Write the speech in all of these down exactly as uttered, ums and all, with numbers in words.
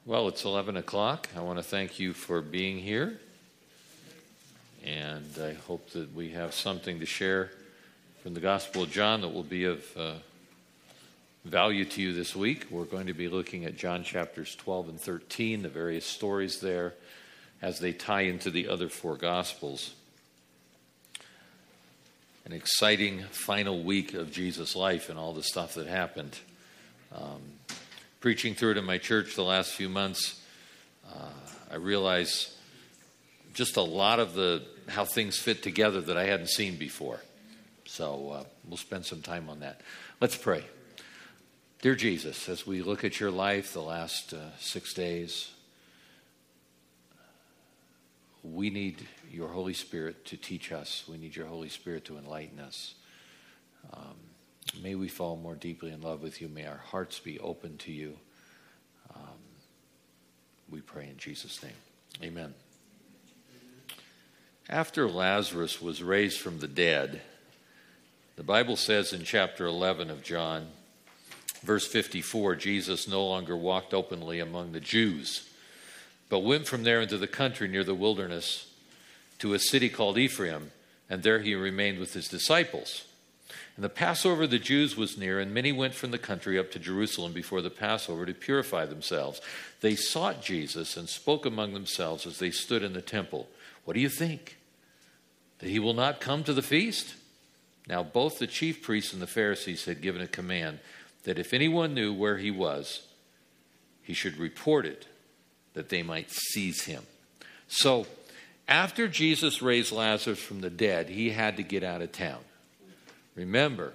Well, it's eleven o'clock. I want to thank you for being here. And I hope that we have something to share from the Gospel of John that will be of uh, value to you this week. We're going to be looking at John chapters twelve and thirteen, the various stories there as they tie into the other four Gospels. An exciting final week of Jesus' life and all the stuff that happened. Um, preaching through it in my church the last few months, uh, I realize just a lot of the how things fit together that I hadn't seen before. So uh, we'll spend some time on that. Let's pray. Dear Jesus, as we look at your life the last uh, six days, we need your Holy Spirit to teach us. We need your Holy Spirit to enlighten us. Um, may we fall more deeply in love with you. May our hearts be open to you. Um, we pray in Jesus' name. Amen. After Lazarus was raised from the dead, the Bible says in chapter eleven of John, verse fifty-four, Jesus no longer walked openly among the Jews, but went from there into the country near the wilderness to a city called Ephraim, and there he remained with his disciples. And the Passover of the Jews was near, and many went from the country up to Jerusalem before the Passover to purify themselves. They sought Jesus and spoke among themselves as they stood in the temple. What do you think? That he will not come to the feast? Now both the chief priests and the Pharisees had given a command that if anyone knew where he was, he should report it, that they might seize him. So after Jesus raised Lazarus from the dead, he had to get out of town. Remember,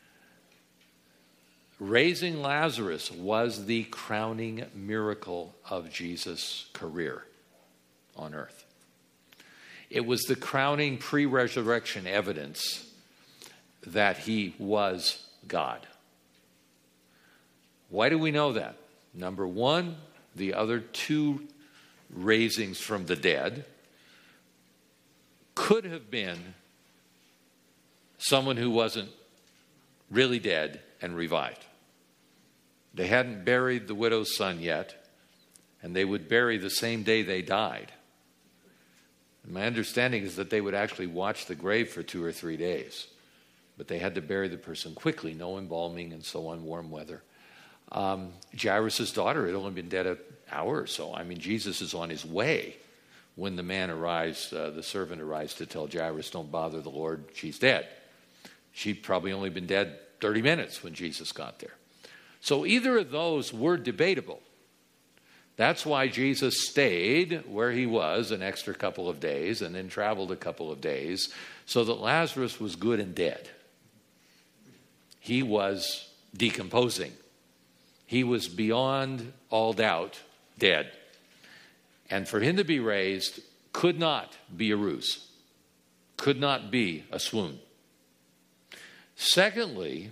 raising Lazarus was the crowning miracle of Jesus' career on earth. It was the crowning pre-resurrection evidence that he was God. Why do we know that? Number one, the other two raisings from the dead could have been someone who wasn't really dead and revived. They hadn't buried the widow's son yet, and they would bury the same day they died. And my understanding is that they would actually watch the grave for two or three days, but they had to bury the person quickly, no embalming and so on, warm weather. Um, Jairus' daughter had only been dead an hour or so. I mean, Jesus is on his way when the man arrives, uh, the servant arrives to tell Jairus, don't bother the Lord, she's dead. She'd probably only been dead thirty minutes when Jesus got there. So either of those were debatable. That's why Jesus stayed where he was an extra couple of days and then traveled a couple of days so that Lazarus was good and dead. He was decomposing. He was beyond all doubt dead. And for him to be raised could not be a ruse, could not be a swoon. Secondly,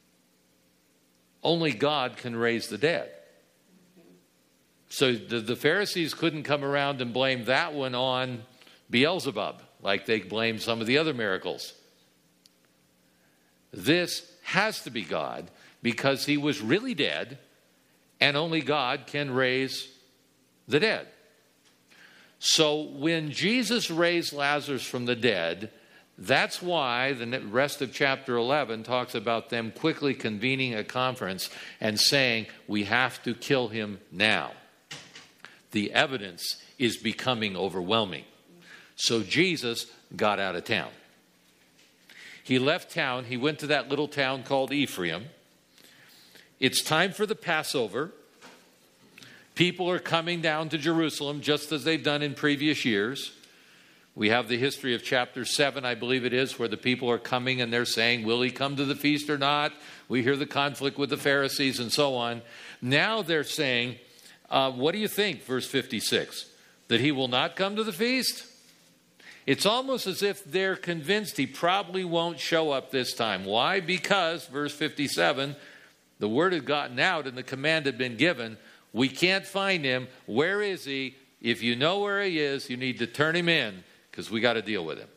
only God can raise the dead. So the, the Pharisees couldn't come around and blame that one on Beelzebub, like they blamed some of the other miracles. This has to be God, because he was really dead, and only God can raise the dead. So when Jesus raised Lazarus from the dead, that's why the rest of chapter eleven talks about them quickly convening a conference and saying, we have to kill him now. The evidence is becoming overwhelming. So Jesus got out of town. He left town. He went to that little town called Ephraim. It's time for the Passover. People are coming down to Jerusalem just as they've done in previous years. We have the history of chapter seven, I believe it is, where the people are coming and they're saying, will he come to the feast or not? We hear the conflict with the Pharisees and so on. Now they're saying, uh, what do you think, verse fifty-six, that he will not come to the feast? It's almost as if they're convinced he probably won't show up this time. Why? Because, verse fifty-seven, the word had gotten out and the command had been given. We can't find him. Where is he? If you know where he is, you need to turn him in, because we got to deal with him.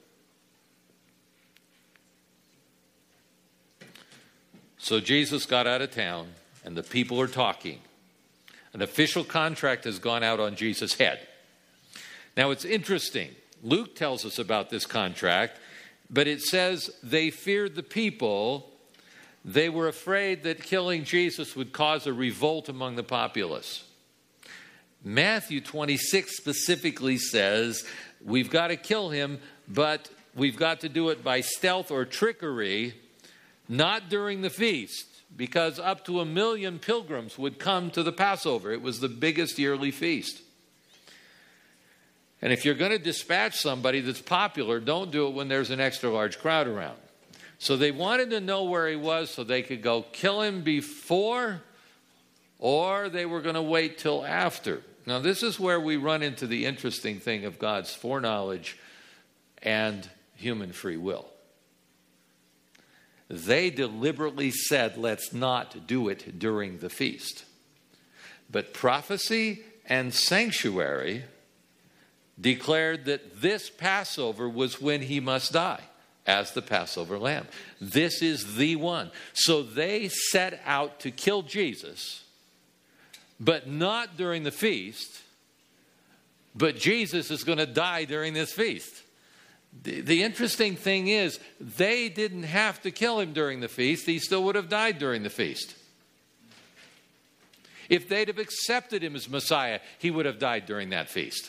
So Jesus got out of town, and the people are talking An official contract has gone out on Jesus' head. Now it's interesting. Luke tells us about this contract, but it says they feared the people. They were afraid that killing Jesus would cause a revolt among the populace. Matthew twenty-six specifically says we've got to kill him, but we've got to do it by stealth or trickery, not during the feast, because up to a million pilgrims would come to the Passover. It was the biggest yearly feast. And if you're going to dispatch somebody that's popular, don't do it when there's an extra large crowd around. So they wanted to know where he was so they could go kill him before, or they were going to wait till after. Now, this is where we run into the interesting thing of God's foreknowledge and human free will. They deliberately said, let's not do it during the feast. But prophecy and sanctuary declared that this Passover was when he must die as the Passover lamb. This is the one. So they set out to kill Jesus, but not during the feast. But Jesus is going to die during this feast. The, the interesting thing is, they didn't have to kill him during the feast. He still would have died during the feast. If they'd have accepted him as Messiah, he would have died during that feast.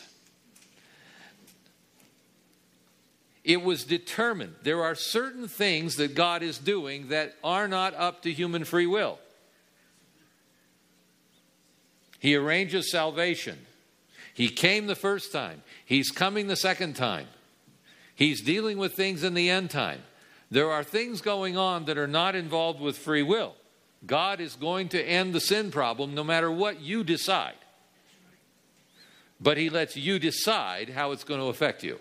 It was determined. There are certain things that God is doing that are not up to human free will. He arranges salvation. He came the first time. He's coming the second time. He's dealing with things in the end time. There are things going on that are not involved with free will. God is going to end the sin problem no matter what you decide. But he lets you decide how it's going to affect you.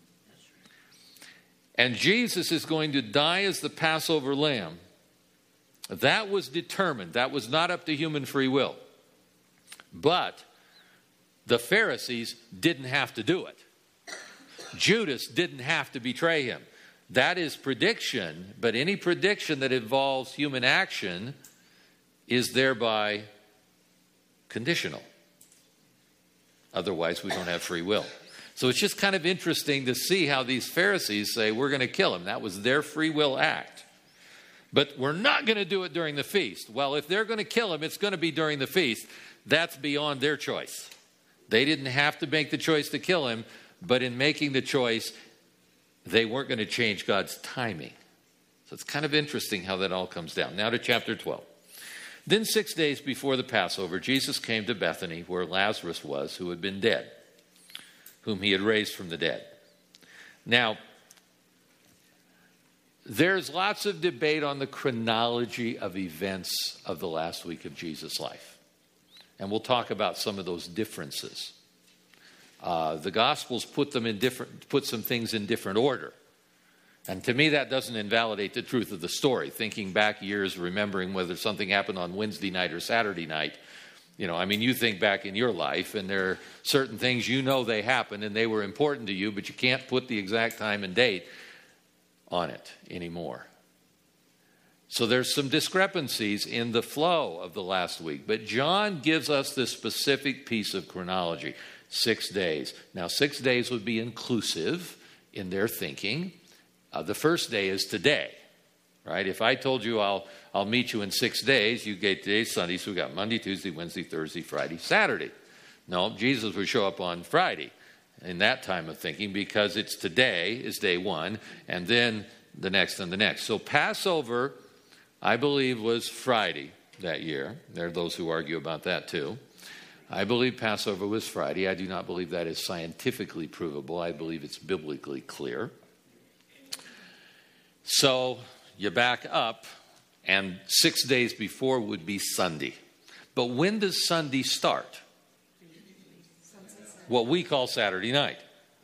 And Jesus is going to die as the Passover lamb. That was determined. That was not up to human free will. But the Pharisees didn't have to do it. Judas didn't have to betray him. That is prediction, but any prediction that involves human action is thereby conditional. Otherwise, we don't have free will. So it's just kind of interesting to see how these Pharisees say, we're going to kill him. That was their free will act. But we're not going to do it during the feast. Well, if they're going to kill him, it's going to be during the feast. That's beyond their choice. They didn't have to make the choice to kill him, but in making the choice, they weren't going to change God's timing. So it's kind of interesting how that all comes down. Now to chapter twelve. Then six days before the Passover, Jesus came to Bethany, where Lazarus was, who had been dead, whom he had raised from the dead. Now, there's lots of debate on the chronology of events of the last week of Jesus' life. And we'll talk about some of those differences. Uh, the Gospels put them in different, put some things in different order. And to me, that doesn't invalidate the truth of the story. Thinking back years, remembering whether something happened on Wednesday night or Saturday night. You know, I mean, you think back in your life, and there are certain things you know they happened, and they were important to you, but you can't put the exact time and date on it anymore. So there's some discrepancies in the flow of the last week. But John gives us this specific piece of chronology. Six days. Now, six days would be inclusive in their thinking. Uh, the first day is today, right? If I told you I'll I'll meet you in six days, you get today's Sunday, so we got Monday, Tuesday, Wednesday, Thursday, Friday, Saturday. No, Jesus would show up on Friday in that time of thinking because it's today is day one, and then the next and the next. So Passover, I believe, was Friday that year. There are those who argue about that too. I believe Passover was Friday. I do not believe that is scientifically provable. I believe it's biblically clear. So you back up, and six days before would be Sunday. But when does Sunday start? What we call Saturday night.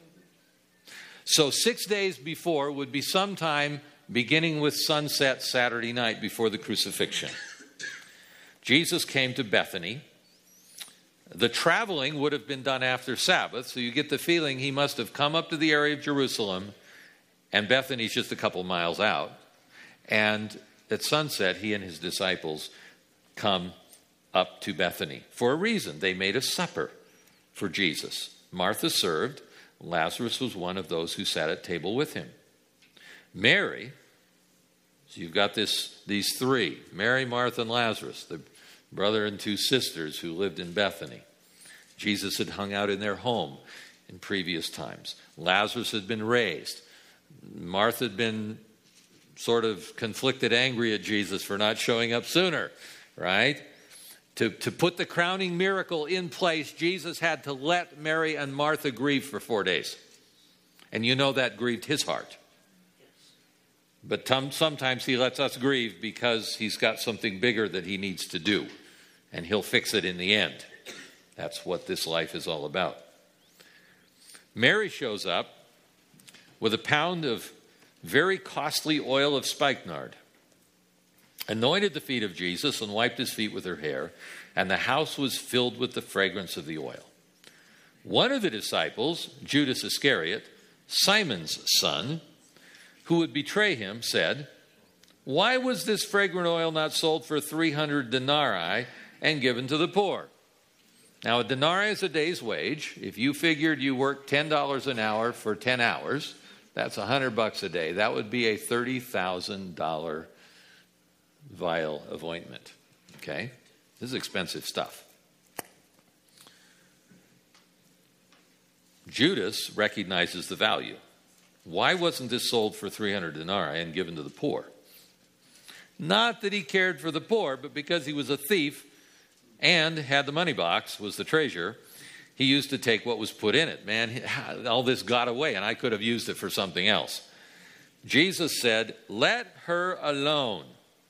So six days before would be sometime beginning with sunset Saturday night before the crucifixion. Jesus came to Bethany. The traveling would have been done after Sabbath, so you get the feeling he must have come up to the area of Jerusalem, and Bethany's just a couple miles out. And at sunset, he and his disciples come up to Bethany for a reason. They made a supper for Jesus. Martha served. Lazarus was one of those who sat at table with him. Mary, so you've got this, these three, Mary, Martha, and Lazarus, the brother and two sisters who lived in Bethany. Jesus had hung out in their home in previous times. Lazarus had been raised. Martha had been sort of conflicted, angry at Jesus for not showing up sooner, right? To, to put the crowning miracle in place, Jesus had to let Mary and Martha grieve for four days. And you know that grieved his heart. But t- sometimes he lets us grieve because he's got something bigger that he needs to do. And he'll fix it in the end. That's what this life is all about. Mary shows up with a pound of very costly oil of spikenard, anointed the feet of Jesus and wiped his feet with her hair, and the house was filled with the fragrance of the oil. One of the disciples, Judas Iscariot, Simon's son, who would betray him, said, "Why was this fragrant oil not sold for three hundred denarii and given to the poor?" Now, a denarii is a day's wage. If you figured you worked ten dollars an hour for ten hours, that's one hundred bucks a day. That would be a thirty thousand dollars vial of ointment. Okay? This is expensive stuff. Judas recognizes the value. Why wasn't this sold for three hundred denarii and given to the poor? Not that he cared for the poor, but because he was a thief and had the money box, was the treasurer, he used to take what was put in it. Man, all this got away, and I could have used it for something else. Jesus said, "Let her alone.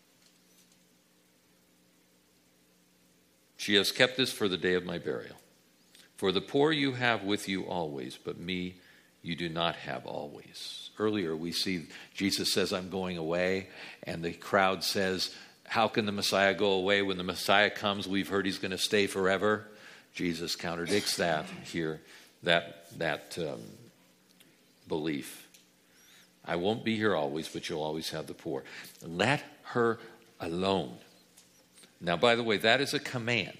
She has kept this for the day of my burial. For the poor you have with you always, but me you do not have always." Earlier we see Jesus says, "I'm going away," and the crowd says, "How can the Messiah go away? When the Messiah comes, we've heard he's going to stay forever." Jesus contradicts that here, that, that um, belief. "I won't be here always, but you'll always have the poor. Let her alone." Now, by the way, that is a command.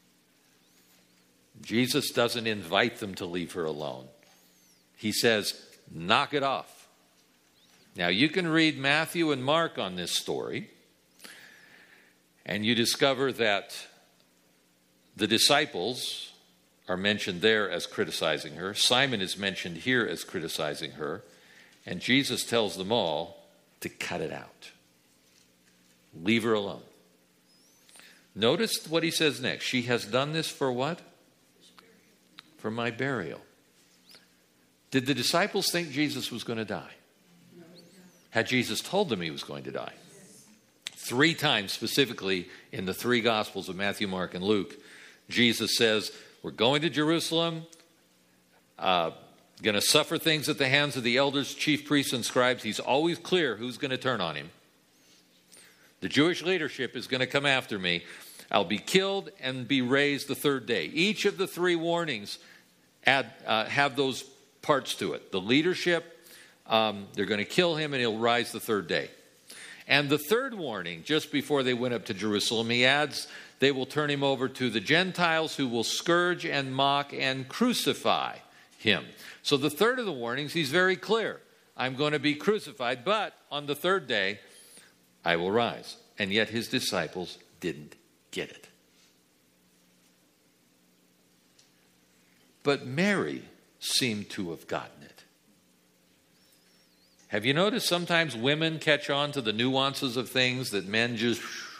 Jesus doesn't invite them to leave her alone. He says, knock it off. Now, you can read Matthew and Mark on this story, and you discover that the disciples are mentioned there as criticizing her. Simon is mentioned here as criticizing her. And Jesus tells them all to cut it out. Leave her alone. Notice what he says next. She has done this for what? For my burial. Did the disciples think Jesus was going to die? Had Jesus told them he was going to die? Three times specifically in the three Gospels of Matthew, Mark, and Luke, Jesus says, we're going to Jerusalem, uh, going to suffer things at the hands of the elders, chief priests, and scribes. He's always clear who's going to turn on him. The Jewish leadership is going to come after me. I'll be killed and be raised the third day. Each of the three warnings add, uh, have those parts to it. The leadership, um, they're going to kill him and he'll rise the third day. And the third warning, just before they went up to Jerusalem, he adds, they will turn him over to the Gentiles who will scourge and mock and crucify him. So the third of the warnings, he's very clear. I'm going to be crucified, but on the third day, I will rise. And yet his disciples didn't get it. But Mary seemed to have gotten it. Have you noticed sometimes women catch on to the nuances of things that men just...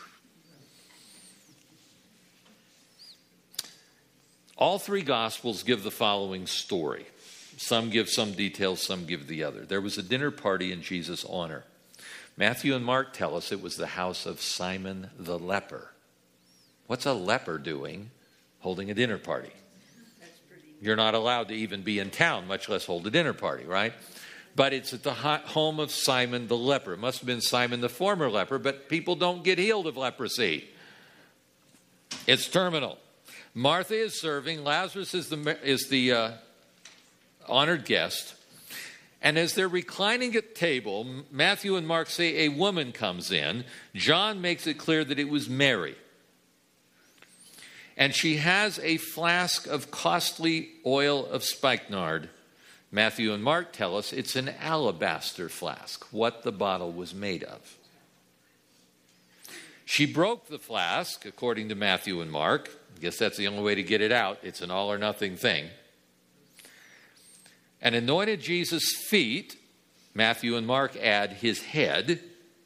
All three Gospels give the following story. Some give some details, some give the other. There was a dinner party in Jesus' honor. Matthew and Mark tell us it was the house of Simon the leper. What's a leper doing holding a dinner party? You're not allowed to even be in town, much less hold a dinner party, right? But it's at the home of Simon the leper. It must have been Simon the former leper, but people don't get healed of leprosy. It's terminal. Martha is serving. Lazarus is the, is the uh, honored guest. And as they're reclining at table, Matthew and Mark say a woman comes in. John makes it clear that it was Mary. And she has a flask of costly oil of spikenard. Matthew and Mark tell us it's an alabaster flask, what the bottle was made of. She broke the flask, according to Matthew and Mark. I guess that's the only way to get it out. It's an all or nothing thing. And anointed Jesus' feet. Matthew and Mark add his head.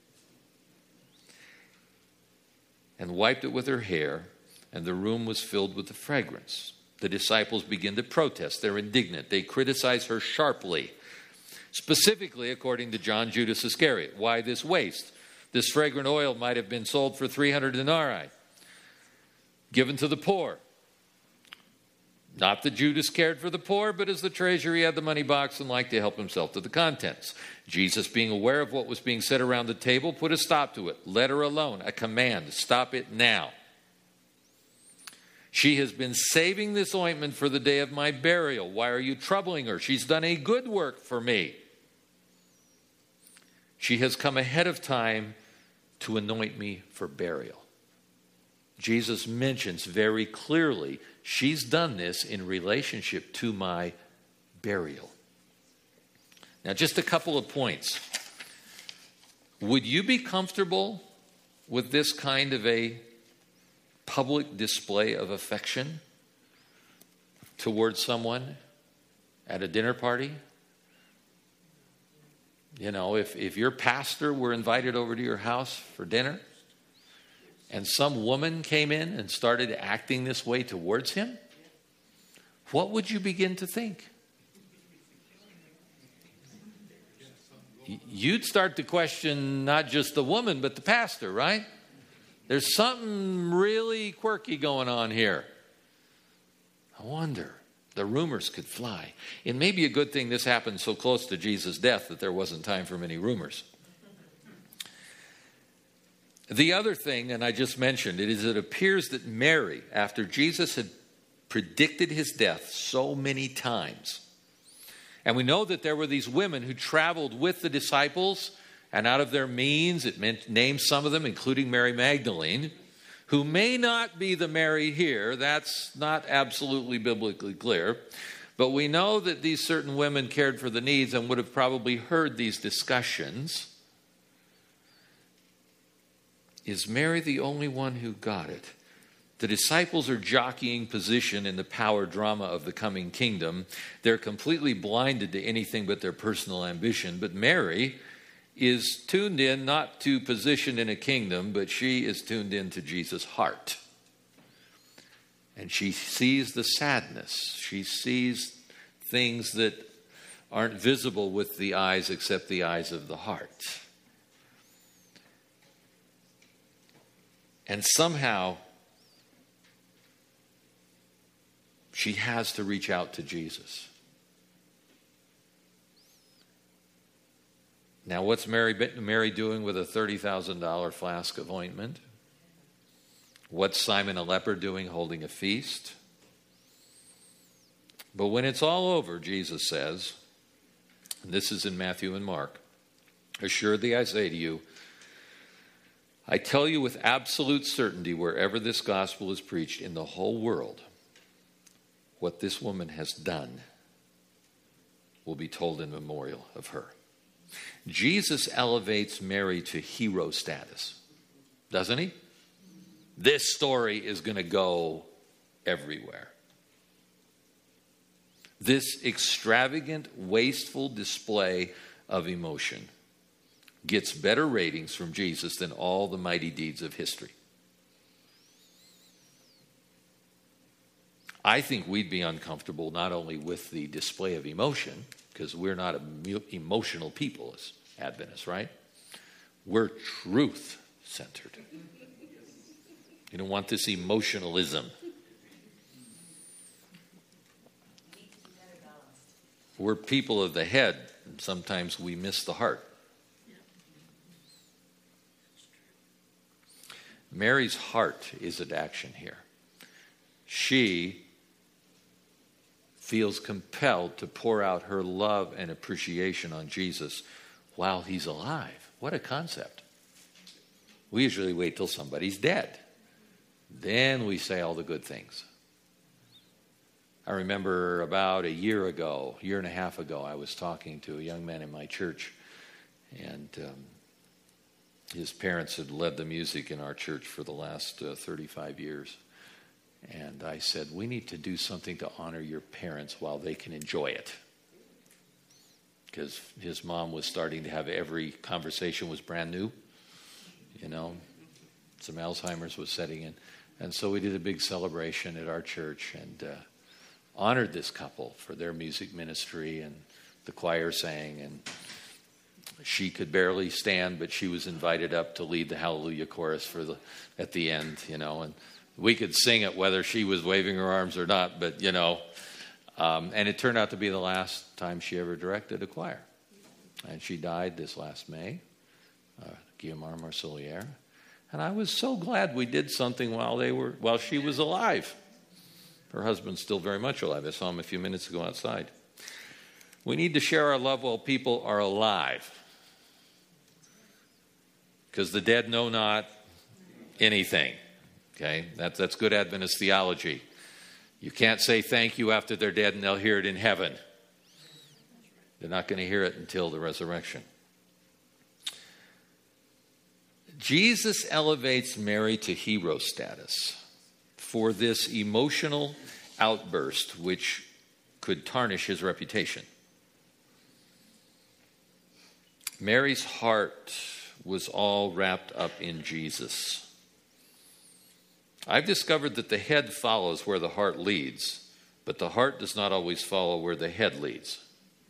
And wiped it with her hair. And the room was filled with the fragrance. The disciples begin to protest. They're indignant. They criticize her sharply. Specifically, according to John Judas Iscariot. Why this waste? This fragrant oil might have been sold for three hundred denarii, given to the poor. Not that Judas cared for the poor, but as the treasurer, he had the money box and liked to help himself to the contents. Jesus, being aware of what was being said around the table, put a stop to it. Let her alone. A command. Stop it now. She has been saving this ointment for the day of my burial. Why are you troubling her? She's done a good work for me. She has come ahead of time to anoint me for burial. Jesus mentions very clearly she's done this in relationship to my burial. Now, just a couple of points. Would you be comfortable with this kind of a public display of affection towards someone at a dinner party? You know, if, if your pastor were invited over to your house for dinner and some woman came in and started acting this way towards him, what would you begin to think? You'd start to question not just the woman, but the pastor, right? There's something really quirky going on here. I wonder. The rumors could fly. It may be a good thing this happened so close to Jesus' death that there wasn't time for many rumors. The other thing, and I just mentioned it, is it appears that Mary, after Jesus had predicted his death so many times, and we know that there were these women who traveled with the disciples, and out of their means, it meant, named some of them, including Mary Magdalene, who may not be the Mary here. That's not absolutely biblically clear. But we know that these certain women cared for the needs and would have probably heard these discussions. Is Mary the only one who got it? The disciples are jockeying position in the power drama of the coming kingdom. They're completely blinded to anything but their personal ambition. But Mary is tuned in not to position in a kingdom, but she is tuned in to Jesus' heart. And she sees the sadness. She sees things that aren't visible with the eyes except the eyes of the heart. And somehow she has to reach out to Jesus. Now, what's Mary, Mary doing with a thirty thousand dollars flask of ointment? What's Simon a leper doing holding a feast? But when it's all over, Jesus says, and this is in Matthew and Mark, assuredly I say to you, I tell you with absolute certainty, wherever this gospel is preached in the whole world, what this woman has done will be told in memorial of her. Jesus elevates Mary to hero status, doesn't he? This story is going to go everywhere. This extravagant, wasteful display of emotion gets better ratings from Jesus than all the mighty deeds of history. I think we'd be uncomfortable not only with the display of emotion, because we're not emotional people as Adventists, right? We're truth-centered. You don't want this emotionalism. We're people of the head, and sometimes we miss the heart. Mary's heart is at action here. She feels compelled to pour out her love and appreciation on Jesus while he's alive. What a concept. We usually wait till somebody's dead. then we say all the good things. I remember about a year ago, a year and a half ago, I was talking to a young man in my church, and um, his parents had led the music in our church for the last uh, thirty-five years. And I said, we need to do something to honor your parents while they can enjoy it. Because his mom was starting to have every conversation was brand new. You know, some Alzheimer's was setting in. And so we did a big celebration at our church and uh, honored this couple for their music ministry, and the choir sang, and she could barely stand, but she was invited up to lead the Hallelujah chorus for the at the end, you know, and we could sing it whether she was waving her arms or not, but, you know, um, and it turned out to be the last time she ever directed a choir. And she died this last May, uh, Guillemar Marcelier. And I was so glad we did something while they were while she was alive. Her husband's still very much alive. I saw him a few minutes ago outside. We need to share our love while people are alive. Because the dead know not anything. Okay, that's, that's good Adventist theology. You can't say thank you after they're dead and they'll hear it in heaven. They're not going to hear it until the resurrection. Jesus elevates Mary to hero status for this emotional outburst which could tarnish his reputation. Mary's heart was all wrapped up in Jesus. I've discovered that the head follows where the heart leads, but the heart does not always follow where the head leads.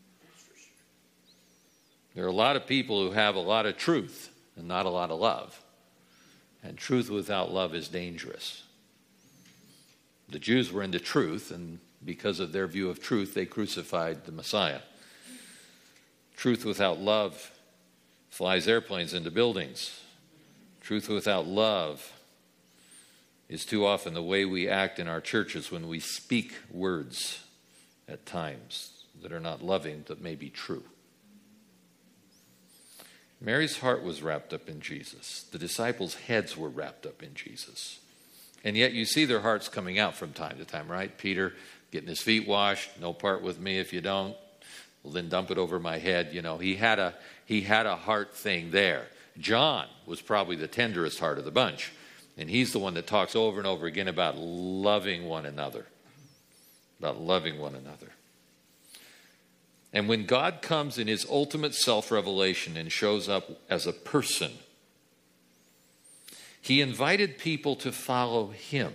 There are a lot of people who have a lot of truth and not a lot of love. And truth without love is dangerous. The Jews were into truth, and because of their view of truth, they crucified the Messiah. Truth without love flies airplanes into buildings. Truth without love is too often the way we act in our churches when we speak words at times that are not loving but may be true. Mary's heart was wrapped up in Jesus. The disciples' heads were wrapped up in Jesus. And yet you see their hearts coming out from time to time, right? Peter getting his feet washed, no part with me if you don't. Well, then dump it over my head. You know, he had a he had a heart thing there. John was probably the tenderest heart of the bunch. And he's the one that talks over and over again about loving one another. About loving one another. And when God comes in his ultimate self-revelation and shows up as a person, he invited people to follow him.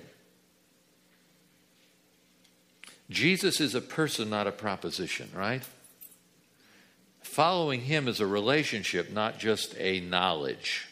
Jesus is a person, not a proposition, right? Following him is a relationship, not just a knowledge.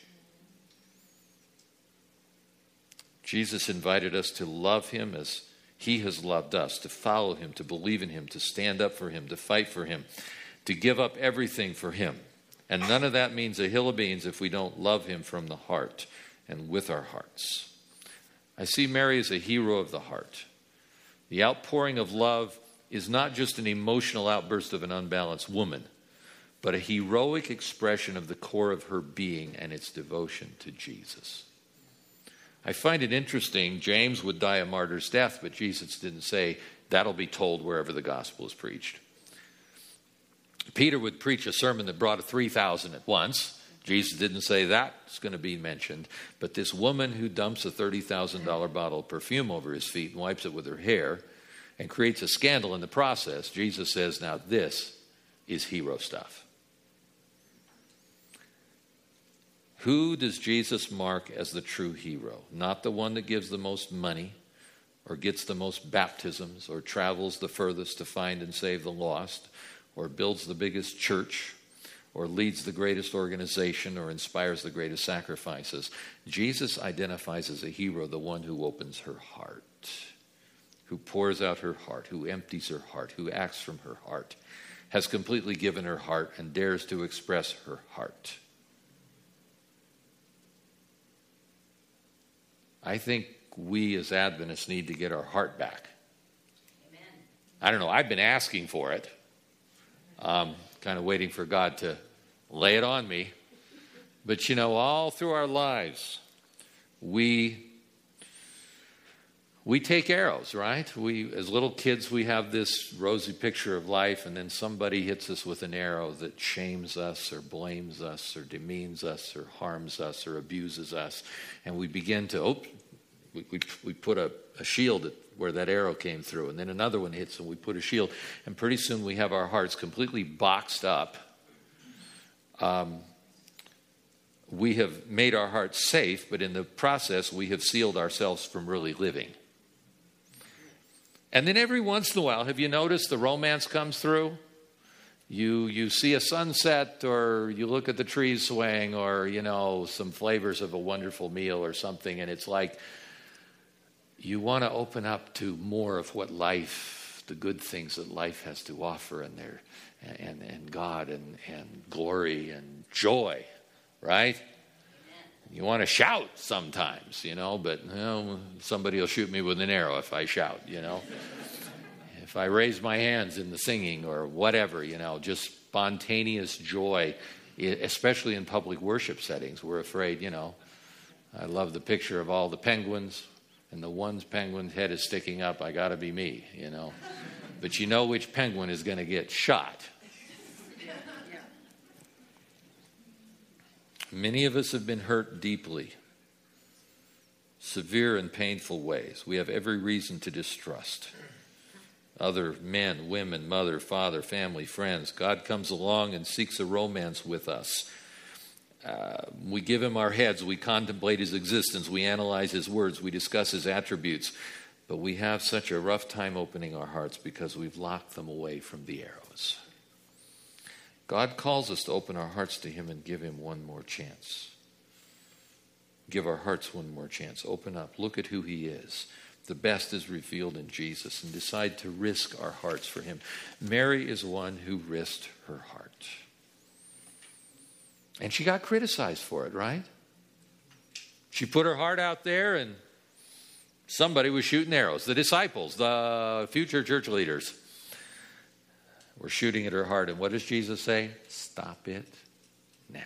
Jesus invited us to love him as he has loved us, to follow him, to believe in him, to stand up for him, to fight for him, to give up everything for him. And none of that means a hill of beans if we don't love him from the heart and with our hearts. I see Mary as a hero of the heart. The outpouring of love is not just an emotional outburst of an unbalanced woman, but a heroic expression of the core of her being and its devotion to Jesus. I find it interesting, James would die a martyr's death, but Jesus didn't say that'll be told wherever the gospel is preached. Peter would preach a sermon that brought three thousand at once. Jesus didn't say that's going to be mentioned. But this woman who dumps a thirty thousand dollars bottle of perfume over his feet and wipes it with her hair and creates a scandal in the process, Jesus says, now this is hero stuff. Who does Jesus mark as the true hero? Not the one that gives the most money or gets the most baptisms or travels the furthest to find and save the lost or builds the biggest church or leads the greatest organization or inspires the greatest sacrifices. Jesus identifies as a hero the one who opens her heart, who pours out her heart, who empties her heart, who acts from her heart, has completely given her heart and dares to express her heart. I think we as Adventists need to get our heart back. Amen. I don't know. I've been asking for it. Um, kind of waiting for God to lay it on me. But, you know, all through our lives, we We take arrows, right? We, as little kids, we have this rosy picture of life, and then somebody hits us with an arrow that shames us or blames us or demeans us or harms us or abuses us. And we begin to, oh, we, we, we put a, a shield at where that arrow came through. And then another one hits and we put a shield. And pretty soon we have our hearts completely boxed up. Um, we have made our hearts safe, but in the process we have sealed ourselves from really living. And then every once in a while, have you noticed the romance comes through? You you see a sunset, or you look at the trees swaying, or, you know, some flavors of a wonderful meal or something, and it's like you want to open up to more of what life, the good things that life has to offer, and their and and God and and glory and joy, right? You want to shout sometimes, you know, but you know, somebody will shoot me with an arrow if I shout, you know. If I raise my hands in the singing or whatever, you know, just spontaneous joy, especially in public worship settings. We're afraid, you know. I love the picture of all the penguins, and the one penguin's head is sticking up. I got to be me, you know. But you know which penguin is going to get shot. Many of us have been hurt deeply, severe and painful ways. We have every reason to distrust other men, women, mother, father, family, friends. God comes along and seeks a romance with us. Uh, we give him our heads. We contemplate his existence. We analyze his words. We discuss his attributes. But we have such a rough time opening our hearts because we've locked them away from the arrows. God calls us to open our hearts to him and give him one more chance. Give our hearts one more chance. Open up. Look at who he is. The best is revealed in Jesus, and decide to risk our hearts for him. Mary is one who risked her heart. And she got criticized for it, right? She put her heart out there, and somebody was shooting arrows. The disciples, the future church leaders, were shooting at her heart. And what does Jesus say? Stop it now.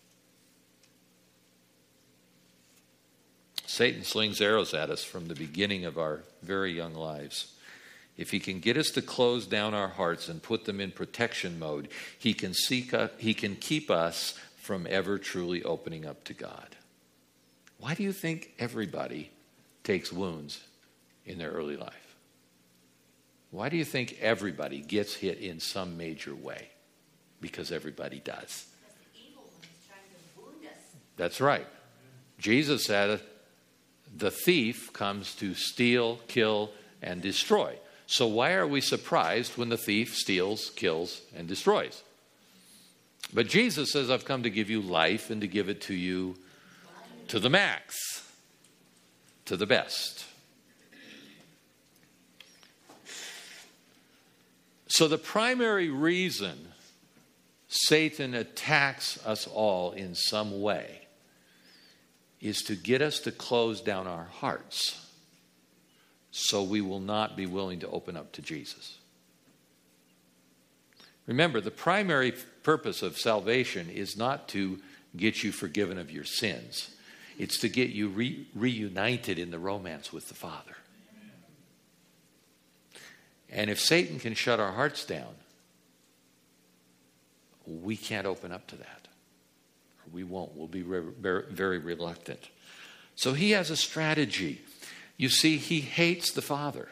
Satan slings arrows at us from the beginning of our very young lives. If he can get us to close down our hearts and put them in protection mode, he can seek us, he can keep us from ever truly opening up to God. Why do you think everybody takes wounds in their early life? Why do you think everybody gets hit in some major way? Because everybody does. Because the evil one is trying to wound us. That's right. Jesus said, the thief comes to steal, kill, and destroy. So why are we surprised when the thief steals, kills, and destroys? But Jesus says, I've come to give you life and to give it to you to the max, to the best. So the primary reason Satan attacks us all in some way is to get us to close down our hearts so we will not be willing to open up to Jesus. Remember, the primary purpose of salvation is not to get you forgiven of your sins. It's to get you re- reunited in the romance with the Father. And if Satan can shut our hearts down, we can't open up to that. Or we won't. We'll be very, very reluctant. So he has a strategy. You see, he hates the Father.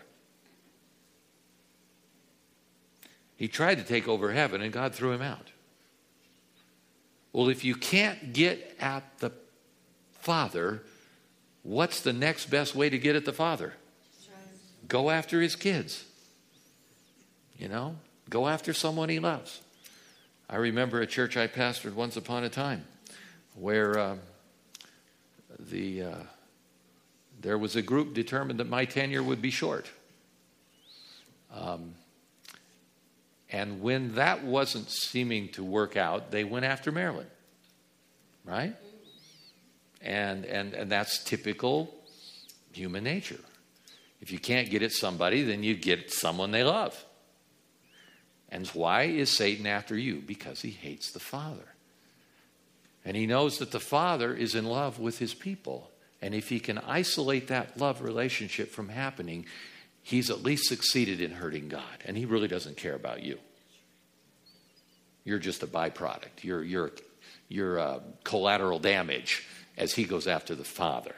He tried to take over heaven and God threw him out. Well, if you can't get at the Father, what's the next best way to get at the Father? Go after his kids. You know, go after someone he loves. I remember a church I pastored once upon a time where um, the uh, there was a group determined that my tenure would be short. Um, and when that wasn't seeming to work out, they went after Marilyn, right? And and and that's typical human nature. If you can't get at somebody, then you get someone they love. And why is Satan after you? Because he hates the Father. And he knows that the Father is in love with his people. And if he can isolate that love relationship from happening, he's at least succeeded in hurting God. And he really doesn't care about you. You're just a byproduct. You're, you're, you're uh, collateral damage as he goes after the Father.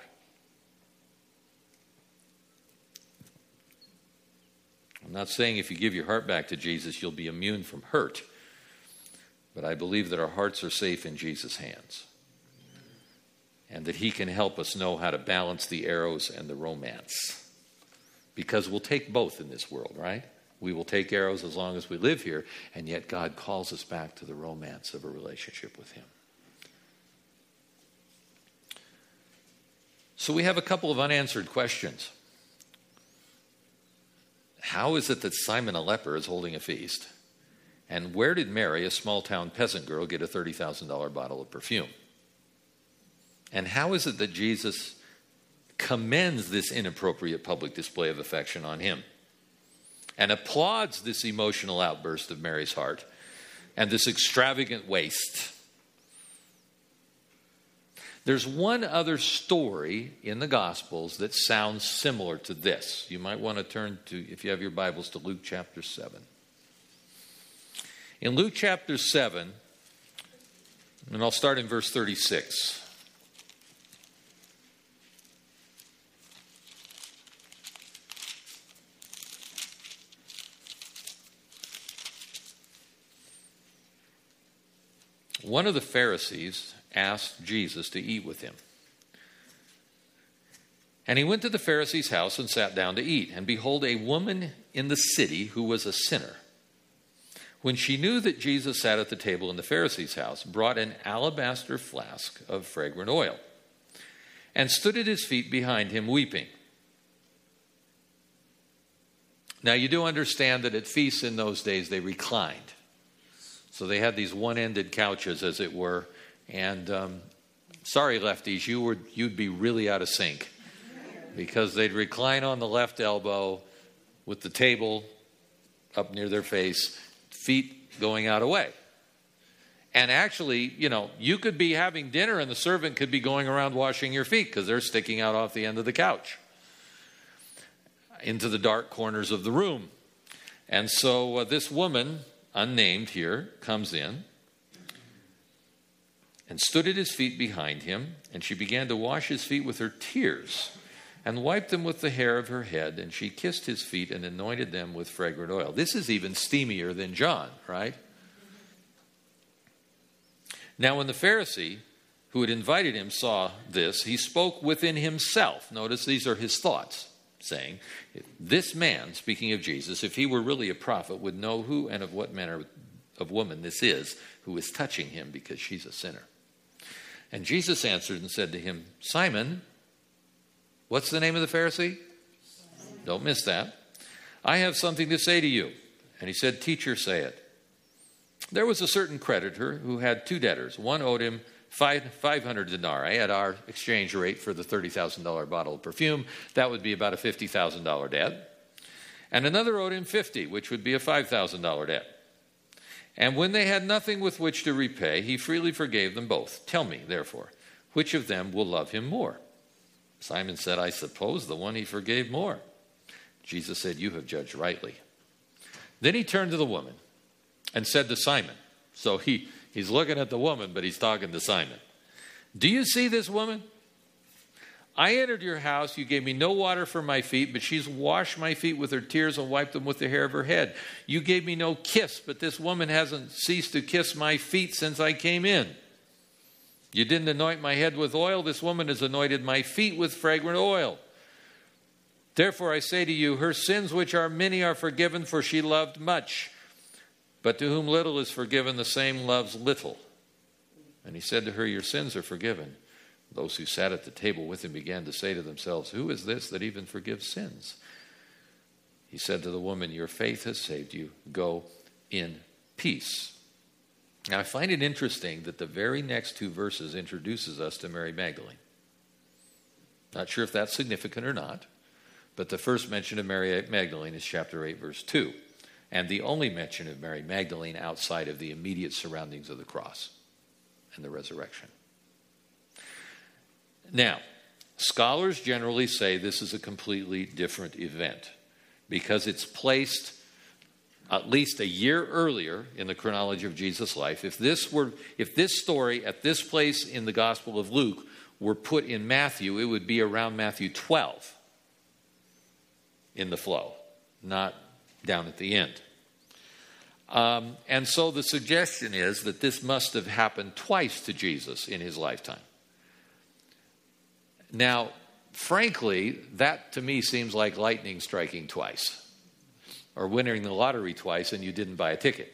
I'm not saying if you give your heart back to Jesus, you'll be immune from hurt. But I believe that our hearts are safe in Jesus' hands. And that he can help us know how to balance the arrows and the romance. Because we'll take both in this world, right? We will take arrows as long as we live here, and yet God calls us back to the romance of a relationship with him. So we have a couple of unanswered questions. How is it that Simon a leper is holding a feast? And where did Mary, a small-town peasant girl, get a thirty thousand dollars bottle of perfume? And how is it that Jesus commends this inappropriate public display of affection on him and applauds this emotional outburst of Mary's heart and this extravagant waste? There's one other story in the Gospels that sounds similar to this. You might want to turn to, if you have your Bibles, to Luke chapter seven. In Luke chapter seven, and I'll start in verse thirty-six. One of the Pharisees asked Jesus to eat with him. And he went to the Pharisee's house and sat down to eat. And behold, a woman in the city who was a sinner, when she knew that Jesus sat at the table in the Pharisee's house, brought an alabaster flask of fragrant oil and stood at his feet behind him weeping. Now you do understand that at feasts in those days they reclined. So they had these one-ended couches, as it were. And um, sorry, lefties, you were, you'd be really out of sync. Because they'd recline on the left elbow with the table up near their face, feet going out away. And actually, you know, you could be having dinner and the servant could be going around washing your feet because they're sticking out off the end of the couch into the dark corners of the room. And so uh, this woman, unnamed here, comes in and stood at his feet behind him, and she began to wash his feet with her tears and wiped them with the hair of her head, and she kissed his feet and anointed them with fragrant oil. This is even steamier than John, right? Now when the Pharisee who had invited him saw this, he spoke within himself. Notice these are his thoughts, saying, this man, speaking of Jesus, if he were really a prophet, would know who and of what manner of woman this is who is touching him, because she's a sinner. And Jesus answered and said to him, Simon, what's the name of the Pharisee? Simon. Don't miss that. I have something to say to you. And he said, Teacher, say it. There was a certain creditor who had two debtors. One owed him five, 500 denarii at our exchange rate for the thirty thousand dollars bottle of perfume. That would be about a fifty thousand dollars debt. And another owed him fifty, which would be a five thousand dollars debt. And when they had nothing with which to repay, he freely forgave them both. Tell me, therefore, which of them will love him more? Simon said, I suppose the one he forgave more. Jesus said, you have judged rightly. Then he turned to the woman and said to Simon, so he, he's looking at the woman, but he's talking to Simon. Do you see this woman? I entered your house. You gave me no water for my feet, but she's washed my feet with her tears and wiped them with the hair of her head. You gave me no kiss, but this woman hasn't ceased to kiss my feet since I came in. You didn't anoint my head with oil. This woman has anointed my feet with fragrant oil. Therefore I say to you, her sins, which are many, are forgiven, for she loved much. But to whom little is forgiven, the same loves little. And he said to her, your sins are forgiven. Those who sat at the table with him began to say to themselves, who is this that even forgives sins? He said to the woman, your faith has saved you. Go in peace. Now I find it interesting that the very next two verses introduces us to Mary Magdalene. Not sure if that's significant or not, but the first mention of Mary Magdalene is chapter eight, verse two. And the only mention of Mary Magdalene outside of the immediate surroundings of the cross and the resurrection. Now, Scholars generally say this is a completely different event because it's placed at least a year earlier in the chronology of Jesus' life. If this were, if this story at this place in the Gospel of Luke were put in Matthew, it would be around Matthew twelve in the flow, not down at the end. Um, and so the suggestion is that this must have happened twice to Jesus in his lifetime. Now, frankly, that to me seems like lightning striking twice, or winning the lottery twice and you didn't buy a ticket.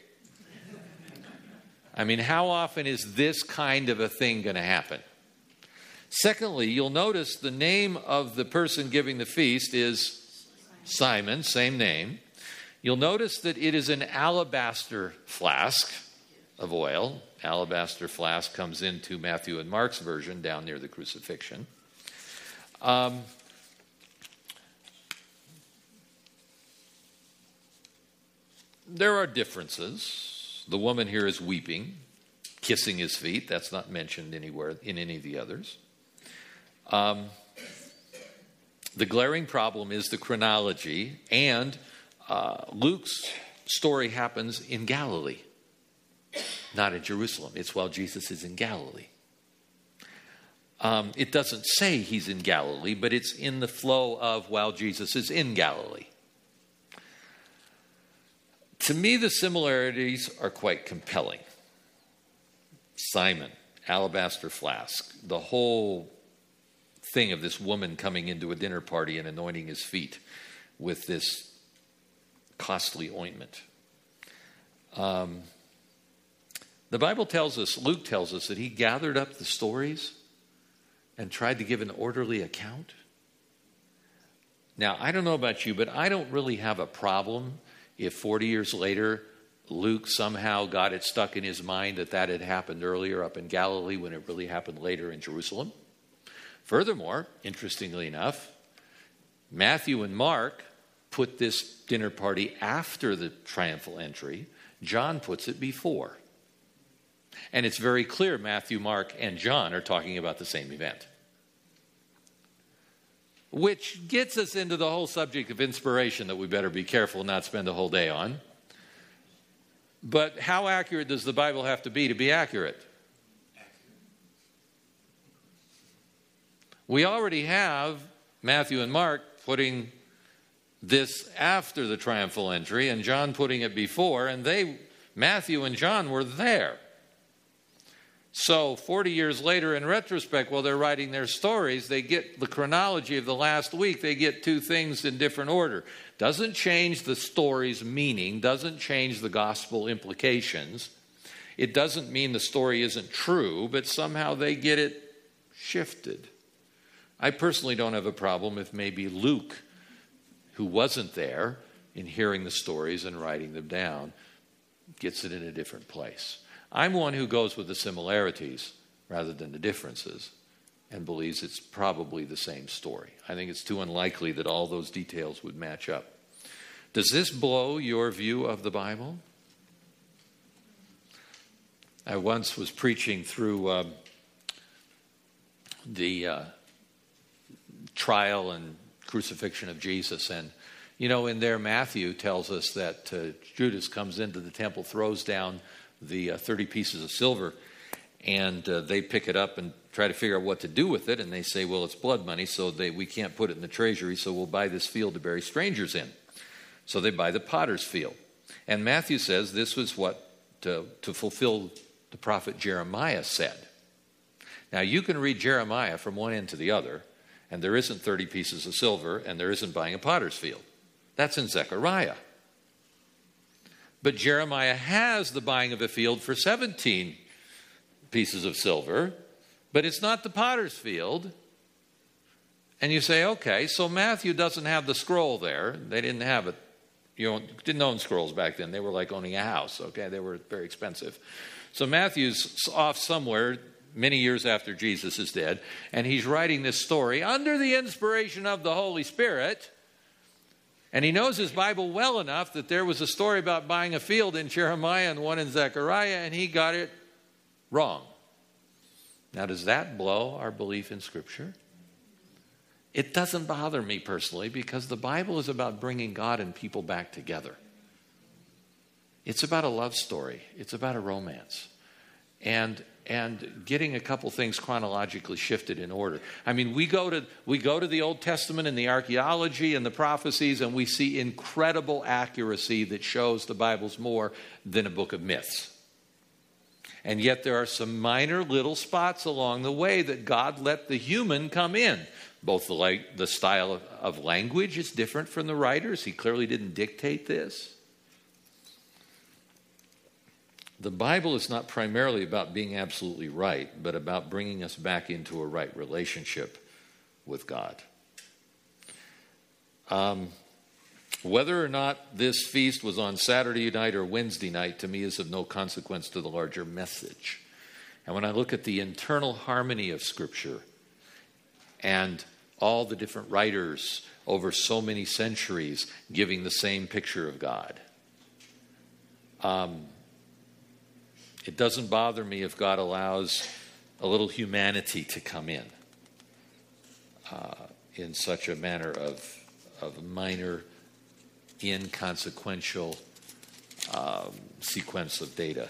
I mean, how often is this kind of a thing going to happen? Secondly, you'll notice the name of the person giving the feast is Simon, same name. You'll notice that it is an alabaster flask of oil. Alabaster flask comes into Matthew and Mark's version down near the crucifixion. Um, there are differences. The woman here is weeping, kissing his feet. That's not mentioned anywhere in any of the others. Um, the glaring problem is the chronology, and uh, Luke's story happens in Galilee, not in Jerusalem. It's while Jesus is in Galilee. Um, it doesn't say he's in Galilee, but it's in the flow of while Jesus is in Galilee. To me, the similarities are quite compelling. Simon, alabaster flask, the whole thing of this woman coming into a dinner party and anointing his feet with this costly ointment. Um, the Bible tells us, Luke tells us, that he gathered up the stories and tried to give an orderly account. Now, I don't know about you, but I don't really have a problem if forty years later Luke somehow got it stuck in his mind that that had happened earlier up in Galilee when it really happened later in Jerusalem. Furthermore, interestingly enough, Matthew and Mark put this dinner party after the triumphal entry. John puts it before. And it's very clear Matthew, Mark, and John are talking about the same event. Which gets us into the whole subject of inspiration that we better be careful not spend a whole day on. But how accurate does the Bible have to be to be accurate? We already have Matthew and Mark putting this after the triumphal entry and John putting it before, and they, Matthew and John, were there. So forty years later, in retrospect, while they're writing their stories, they get the chronology of the last week. They get two things in different order. Doesn't change the story's meaning, doesn't change the gospel implications. It doesn't mean the story isn't true, but somehow they get it shifted. I personally don't have a problem if maybe Luke, who wasn't there in hearing the stories and writing them down, gets it in a different place. I'm one who goes with the similarities rather than the differences and believes it's probably the same story. I think it's too unlikely that all those details would match up. Does this blow your view of the Bible? I once was preaching through uh, the uh, trial and crucifixion of Jesus, and you know, in there Matthew tells us that uh, Judas comes into the temple, throws down the uh, thirty pieces of silver, and uh, they pick it up and try to figure out what to do with it, and they say, well, it's blood money, so they, we can't put it in the treasury, so we'll buy this field to bury strangers in. So they buy the potter's field. And Matthew says this was what to, to fulfill the prophet Jeremiah said. Now, you can read Jeremiah from one end to the other, and there isn't thirty pieces of silver, and there isn't buying a potter's field. That's in Zechariah. But Jeremiah has the buying of a field for seventeen pieces of silver, but it's not the potter's field. And you say, okay, so Matthew doesn't have the scroll there. They didn't have it. You know, didn't own scrolls back then. They were like owning a house, okay? They were very expensive. So Matthew's off somewhere many years after Jesus is dead, and he's writing this story under the inspiration of the Holy Spirit. And he knows his Bible well enough that there was a story about buying a field in Jeremiah and one in Zechariah, and he got it wrong. Now, does that blow our belief in Scripture? It doesn't bother me personally because the Bible is about bringing God and people back together. It's about a love story. It's about a romance. And and getting a couple things chronologically shifted in order. I mean, we go to we go to the Old Testament and the archaeology and the prophecies, and we see incredible accuracy that shows the Bible's more than a book of myths. And yet there are some minor little spots along the way that God let the human come in. Both the, like, the style of, of language is different from the writers. He clearly didn't dictate this. The Bible is not primarily about being absolutely right, but about bringing us back into a right relationship with God. Um, whether or not this feast was on Saturday night or Wednesday night, to me, is of no consequence to the larger message. And when I look at the internal harmony of Scripture and all the different writers over so many centuries giving the same picture of God, um, it doesn't bother me if God allows a little humanity to come in uh, in such a manner of, of minor, inconsequential um, sequence of data.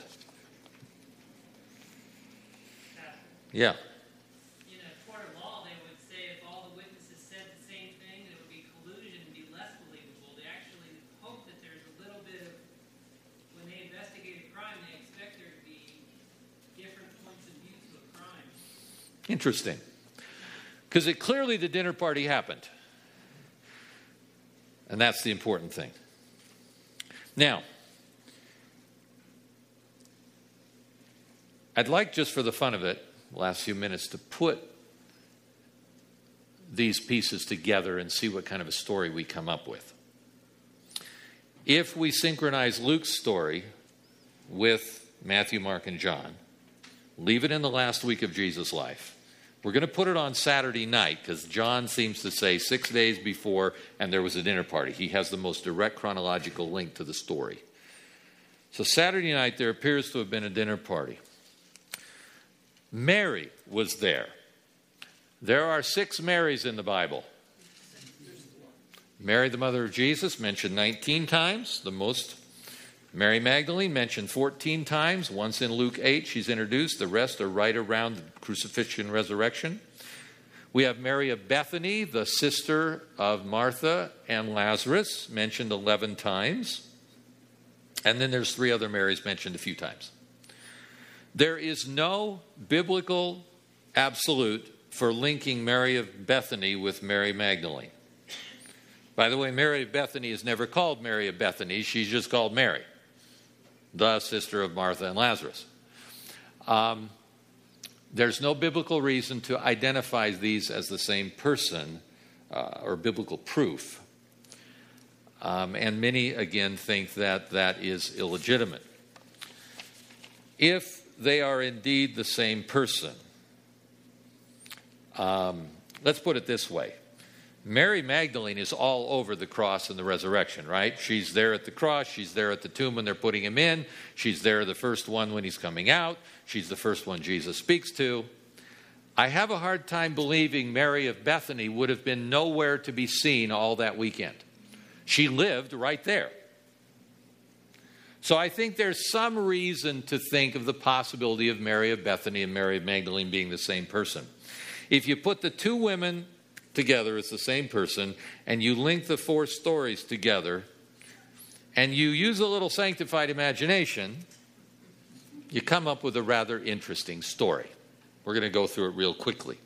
Yeah. In a court of law, they would say if all the witnesses said the same thing, it would be collusion and be less believable. They actually hope that there's a little bit of, when they investigate a crime, they expect there to be different points of view to a crime. Interesting. Because it clearly the dinner party happened. And that's the important thing. Now, I'd like, just for the fun of it, last few minutes, to put these pieces together and see what kind of a story we come up with. If we synchronize Luke's story with Matthew, Mark, and John, leave it in the last week of Jesus' life. We're going to put it on Saturday night because John seems to say six days before and there was a dinner party. He has the most direct chronological link to the story. So Saturday night there appears to have been a dinner party. Mary was there. There are six Marys in the Bible. Mary, the mother of Jesus, mentioned nineteen times, the most. Mary Magdalene mentioned fourteen times. Once in Luke eight, she's introduced. The rest are right around the crucifixion and resurrection. We have Mary of Bethany, the sister of Martha and Lazarus, mentioned eleven times. And then there's three other Marys mentioned a few times. There is no biblical absolute for linking Mary of Bethany with Mary Magdalene. By the way, Mary of Bethany is never called Mary of Bethany. She's just called Mary, the sister of Martha and Lazarus. Um, there's no biblical reason to identify these as the same person uh, or biblical proof. Um, and many, again, think that that is illegitimate. If they are indeed the same person, um, let's put it this way. Mary Magdalene is all over the cross and the resurrection, right? She's there at the cross. She's there at the tomb when they're putting him in. She's there the first one when he's coming out. She's the first one Jesus speaks to. I have a hard time believing Mary of Bethany would have been nowhere to be seen all that weekend. She lived right there. So I think there's some reason to think of the possibility of Mary of Bethany and Mary of Magdalene being the same person. If you put the two women together as the same person, and you link the four stories together, and you use a little sanctified imagination, you come up with a rather interesting story. We're going to go through it real quickly.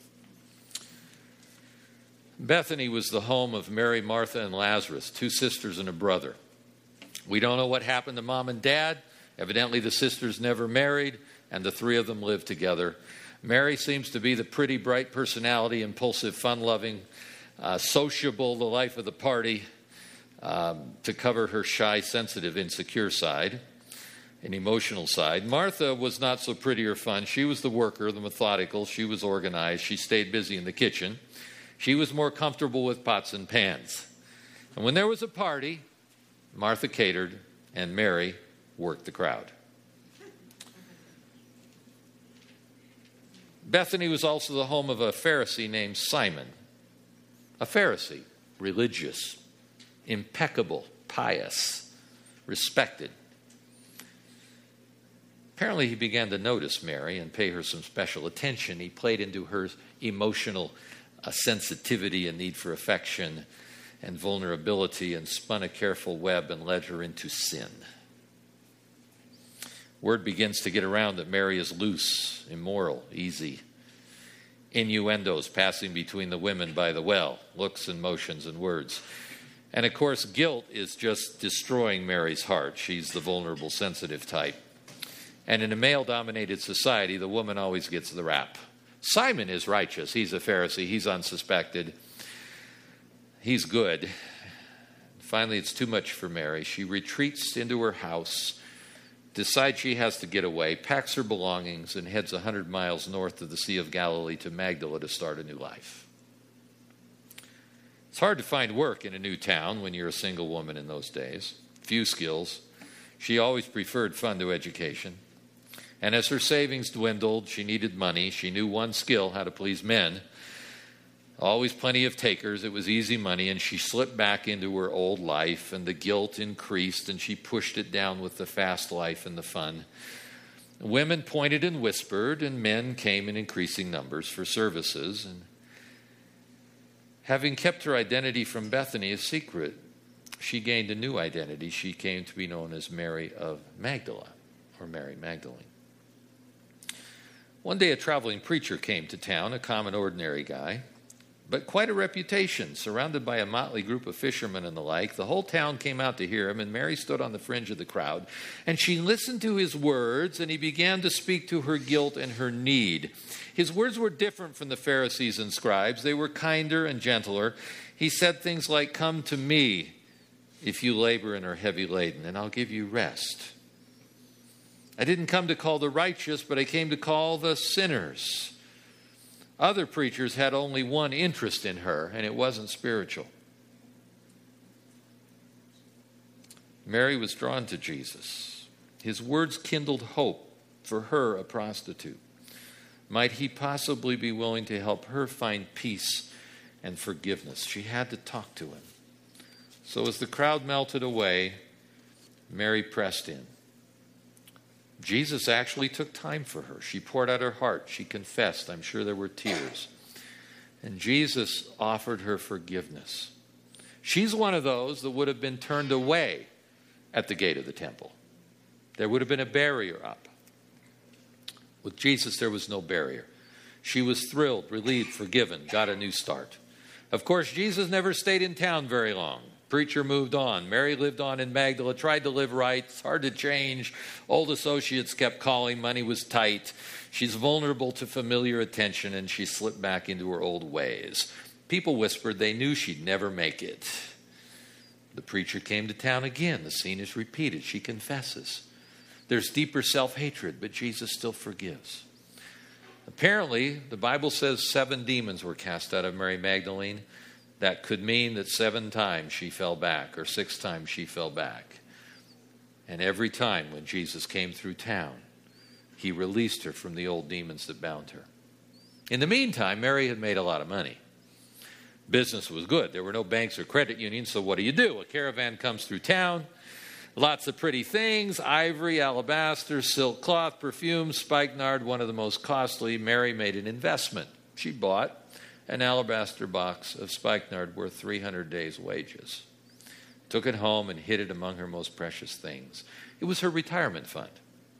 Bethany was the home of Mary, Martha, and Lazarus, two sisters and a brother. We don't know what happened to mom and dad. Evidently, the sisters never married, and the three of them lived together. Mary seems to be the pretty, bright personality, impulsive, fun-loving, uh, sociable, the life of the party, um, to cover her shy, sensitive, insecure side, an emotional side. Martha was not so pretty or fun. She was the worker, the methodical. She was organized. She stayed busy in the kitchen. She was more comfortable with pots and pans. And when there was a party, Martha catered, and Mary worked the crowd. Bethany was also the home of a Pharisee named Simon. a Pharisee, religious, impeccable, pious, respected. Apparently he began to notice Mary and pay her some special attention. He played into her emotional uh, sensitivity and need for affection and vulnerability and spun a careful web and led her into sin. Word begins to get around that Mary is loose, immoral, easy. Innuendos passing between the women by the well, looks and motions and words. And of course, guilt is just destroying Mary's heart. She's the vulnerable, sensitive type. And in a male-dominated society, the woman always gets the rap. Simon is righteous. He's a Pharisee. He's unsuspected. He's good. Finally, it's too much for Mary. She retreats into her house, decides she has to get away, packs her belongings, and heads one hundred miles north of the Sea of Galilee to Magdala to start a new life. It's hard to find work in a new town when you're a single woman in those days. Few skills. She always preferred fun to education. And as her savings dwindled, she needed money. She knew one skill, how to please men. Always plenty of takers. It was easy money, and she slipped back into her old life, and the guilt increased, and she pushed it down with the fast life and the fun. Women pointed and whispered, and men came in increasing numbers for services. And having kept her identity from Bethany a secret, she gained a new identity. She came to be known as Mary of Magdala, or Mary Magdalene. One day a traveling preacher came to town, a common, ordinary guy, but quite a reputation, surrounded by a motley group of fishermen and the like. The whole town came out to hear him, and Mary stood on the fringe of the crowd, and she listened to his words, and he began to speak to her guilt and her need. His words were different from the Pharisees and scribes. They were kinder and gentler. He said things like, "Come to me if you labor and are heavy laden, and I'll give you rest. I didn't come to call the righteous, but I came to call the sinners." Other preachers had only one interest in her, and it wasn't spiritual. Mary was drawn to Jesus. His words kindled hope for her, a prostitute. Might he possibly be willing to help her find peace and forgiveness? She had to talk to him. So as the crowd melted away, Mary pressed in. Jesus actually took time for her. She poured out her heart. She confessed. I'm sure there were tears. And Jesus offered her forgiveness. She's one of those that would have been turned away at the gate of the temple. There would have been a barrier up. With Jesus, there was no barrier. She was thrilled, relieved, forgiven, got a new start. Of course, Jesus never stayed in town very long. Preacher moved on. Mary lived on in Magdala, tried to live right. It's hard to change. Old associates kept calling. Money was tight. She's vulnerable to familiar attention, and she slipped back into her old ways. People whispered they knew she'd never make it. The preacher came to town again. The scene is repeated. She confesses. There's deeper self-hatred, but Jesus still forgives. Apparently, the Bible says seven demons were cast out of Mary Magdalene. That could mean that seven times she fell back, or six times she fell back. And every time when Jesus came through town, he released her from the old demons that bound her. In the meantime, Mary had made a lot of money. Business was good. There were no banks or credit unions, so what do you do? A caravan comes through town. Lots of pretty things, ivory, alabaster, silk cloth, perfume, spikenard, one of the most costly. Mary made an investment. She bought an alabaster box of spikenard worth three hundred days' wages. Took it home and hid it among her most precious things. It was her retirement fund.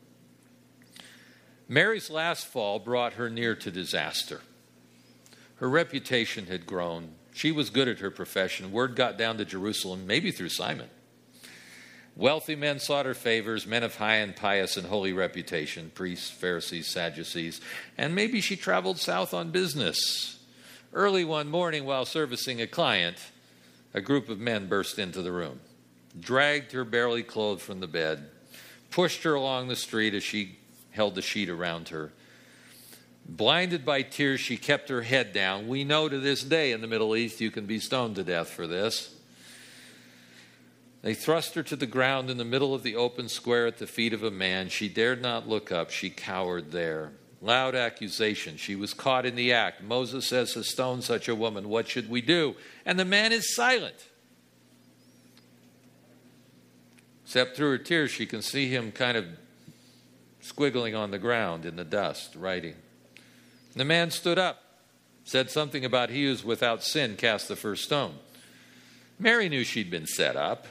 Mary's last fall brought her near to disaster. Her reputation had grown. She was good at her profession. Word got down to Jerusalem, maybe through Simon. Wealthy men sought her favors, men of high and pious and holy reputation, priests, Pharisees, Sadducees, and maybe she traveled south on business. Early one morning while servicing a client, a group of men burst into the room, dragged her barely clothed from the bed, pushed her along the street as she held the sheet around her. Blinded by tears, she kept her head down. We know to this day in the Middle East you can be stoned to death for this. They thrust her to the ground in the middle of the open square at the feet of a man. She dared not look up. She cowered there. Loud accusation. She was caught in the act. Moses says to stone such a woman. What should we do? And the man is silent. Except through her tears, she can see him kind of squiggling on the ground in the dust, writing. The man stood up, said something about he who is without sin cast the first stone. Mary knew she'd been set up.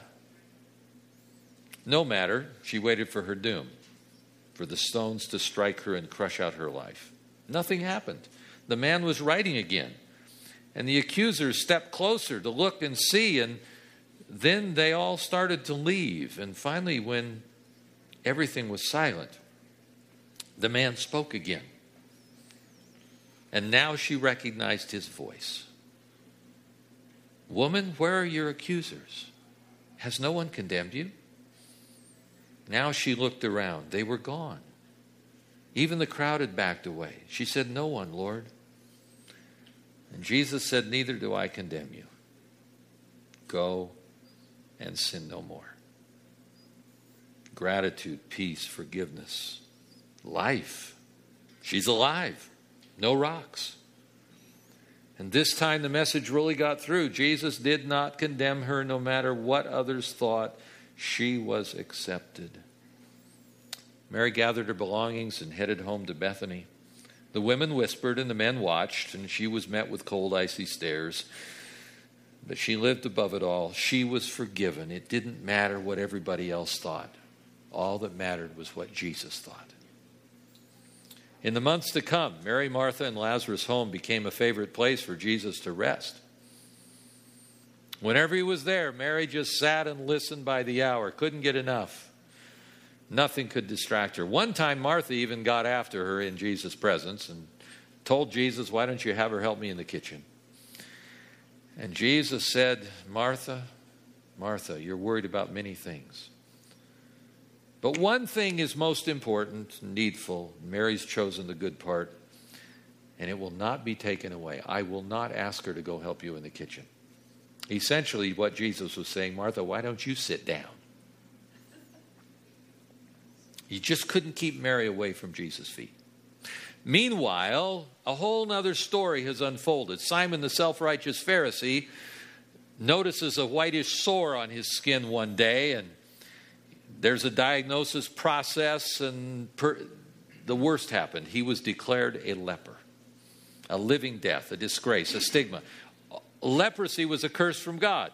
No matter, she waited for her doom, for the stones to strike her and crush out her life. Nothing happened. The man was writing again, and the accusers stepped closer to look and see, and then they all started to leave. And finally, when everything was silent, the man spoke again. And now she recognized his voice. Woman, where are your accusers? Has no one condemned you? Now she looked around. They were gone. Even the crowd had backed away. She said, no one, Lord. And Jesus said, neither do I condemn you. Go and sin no more. Gratitude, peace, forgiveness, life. She's alive. No rocks. And this time the message really got through. Jesus did not condemn her no matter what others thought. She was accepted. Mary gathered her belongings and headed home to Bethany. The women whispered and the men watched, and she was met with cold, icy stares. But she lived above it all. She was forgiven. It didn't matter what everybody else thought. All that mattered was what Jesus thought. In the months to come, Mary, Martha, and Lazarus' home became a favorite place for Jesus to rest. Whenever he was there, Mary just sat and listened by the hour, couldn't get enough. Nothing could distract her. One time, Martha even got after her in Jesus' presence and told Jesus, why don't you have her help me in the kitchen? And Jesus said, Martha, Martha, you're worried about many things. But one thing is most important, needful. Mary's chosen the good part, and it will not be taken away. I will not ask her to go help you in the kitchen. Essentially, what Jesus was saying, Martha, why don't you sit down? You just couldn't keep Mary away from Jesus' feet. Meanwhile, a whole other story has unfolded. Simon, the self-righteous Pharisee, notices a whitish sore on his skin one day, and there's a diagnosis process, and per, the worst happened. He was declared a leper, a living death, a disgrace, a stigma. Leprosy was a curse from God.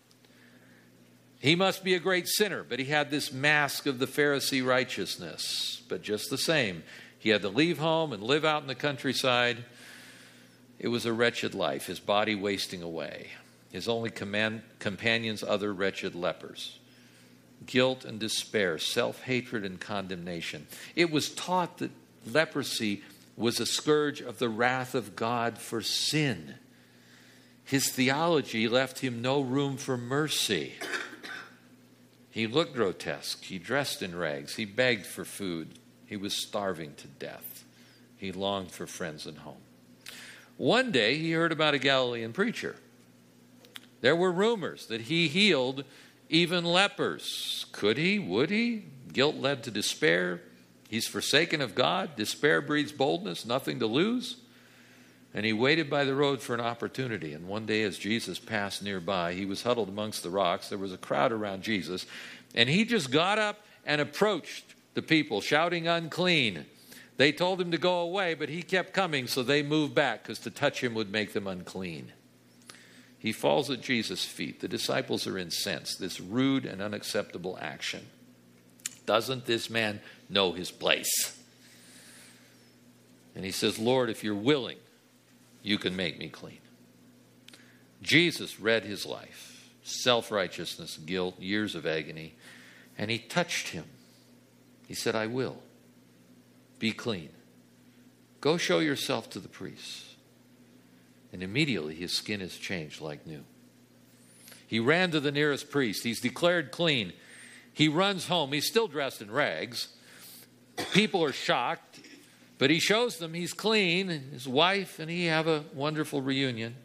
He must be a great sinner, but he had this mask of the Pharisee righteousness. But just the same, he had to leave home and live out in the countryside. It was a wretched life, his body wasting away. His only command, companions, other wretched lepers. Guilt and despair, self-hatred and condemnation. It was taught that leprosy was a scourge of the wrath of God for sin. His theology left him no room for mercy. He looked grotesque. He dressed in rags. He begged for food. He was starving to death. He longed for friends and home. One day he heard about a Galilean preacher. There were rumors that he healed even lepers. Could he? Would he? Guilt led to despair. He's forsaken of God. Despair breeds boldness, nothing to lose. And he waited by the road for an opportunity. And one day as Jesus passed nearby, he was huddled amongst the rocks. There was a crowd around Jesus. And he just got up and approached the people, shouting, unclean. They told him to go away, but he kept coming, so they moved back because to touch him would make them unclean. He falls at Jesus' feet. The disciples are incensed. This rude and unacceptable action. Doesn't this man know his place? And he says, Lord, if you're willing, you can make me clean. Jesus read his life, self-righteousness, guilt, years of agony, and he touched him. He said, I will. Be clean. Go show yourself to the priests. And immediately his skin is changed like new. He ran to the nearest priest. He's declared clean. He runs home. He's still dressed in rags. People are shocked. But he shows them he's clean. His wife and he have a wonderful reunion.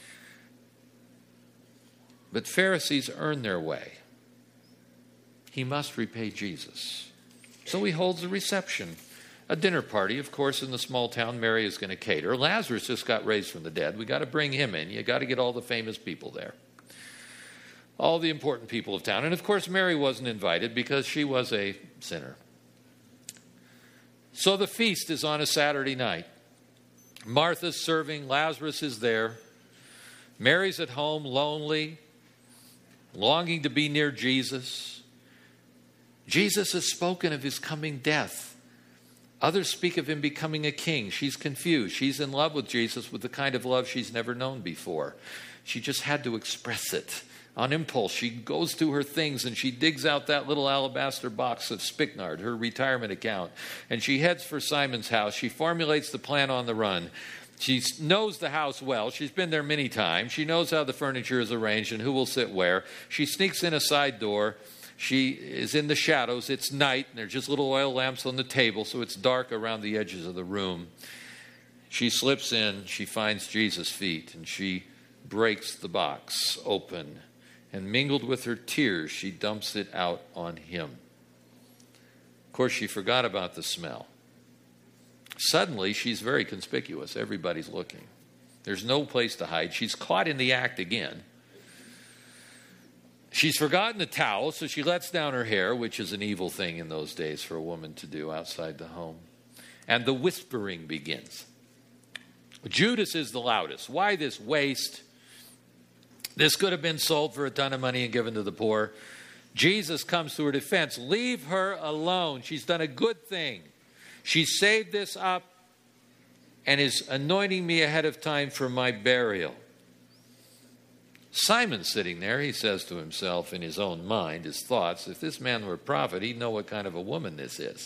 But Pharisees earn their way. He must repay Jesus. So he holds a reception. a dinner party, of course, in the small town Mary is going to cater. Lazarus just got raised from the dead. We got to bring him in. You got to get all the famous people there. All the important people of town. And of course, Mary wasn't invited because she was a sinner. So the feast is on a Saturday night. Martha's serving. Lazarus is there. Mary's at home, lonely, longing to be near Jesus. Jesus has spoken of his coming death. Others speak of him becoming a king. She's confused. She's in love with Jesus with the kind of love she's never known before. She just had to express it. On impulse, she goes through her things and she digs out that little alabaster box of spikenard, her retirement account, and she heads for Simon's house. She formulates the plan on the run. She knows the house well. She's been there many times. She knows how the furniture is arranged and who will sit where. She sneaks in a side door. She is in the shadows. It's night, and there's just little oil lamps on the table, so it's dark around the edges of the room. She slips in. She finds Jesus' feet, and she breaks the box open. And mingled with her tears, she dumps it out on him. Of course, she forgot about the smell. Suddenly, she's very conspicuous. Everybody's looking. There's no place to hide. She's caught in the act again. She's forgotten the towel, so she lets down her hair, which is an evil thing in those days for a woman to do outside the home. And the whispering begins. Judas is the loudest. Why this waste? This could have been sold for a ton of money and given to the poor. Jesus comes to her defense. Leave her alone. She's done a good thing. She saved this up and is anointing me ahead of time for my burial. Simon's sitting there. He says to himself in his own mind, his thoughts, if this man were a prophet, he'd know what kind of a woman this is.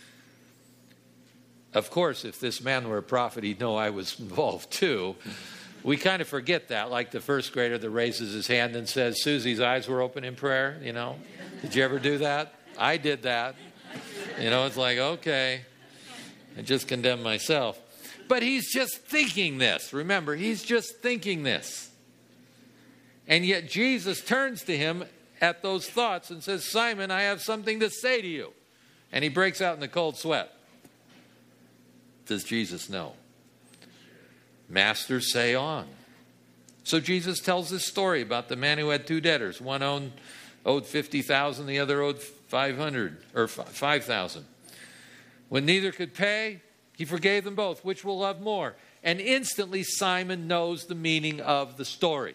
Of course, if this man were a prophet, he'd know I was involved too. We kind of forget that, like the first grader that raises his hand and says, Susie's eyes were open in prayer, you know. Did you ever do that? I did that. You know, it's like, okay, I just condemn myself. But he's just thinking this. Remember, he's just thinking this. And yet Jesus turns to him at those thoughts and says, Simon, I have something to say to you. And he breaks out in a cold sweat. Does Jesus know? Master, say on. So Jesus tells this story about the man who had two debtors. One owed, owed fifty thousand, the other owed five hundred or five thousand. When neither could pay, he forgave them both. Which will love more? And instantly Simon knows the meaning of the story.